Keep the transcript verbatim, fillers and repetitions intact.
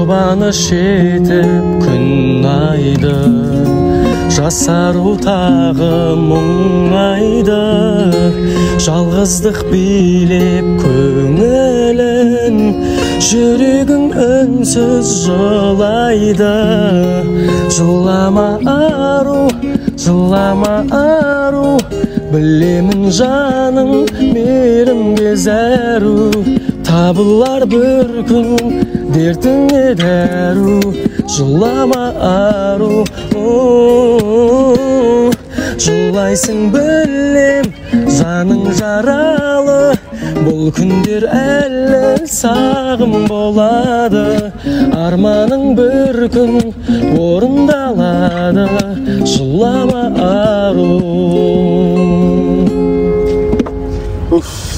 Жұбаныш етіп күн айды, жасару тағы мұңайды. Жалғыздық билеп көңілін, жүрегің үнсіз жылайды. Жылама ару, жылама ару, білемін жаның мейірімге зәру. Табылар бір күн дертіңе дәру. Жылама ару, жылайсың білем, жаның жаралы. Бұл күндер әлі сағым болады, арманың бір күн орындалады. Жылама ару.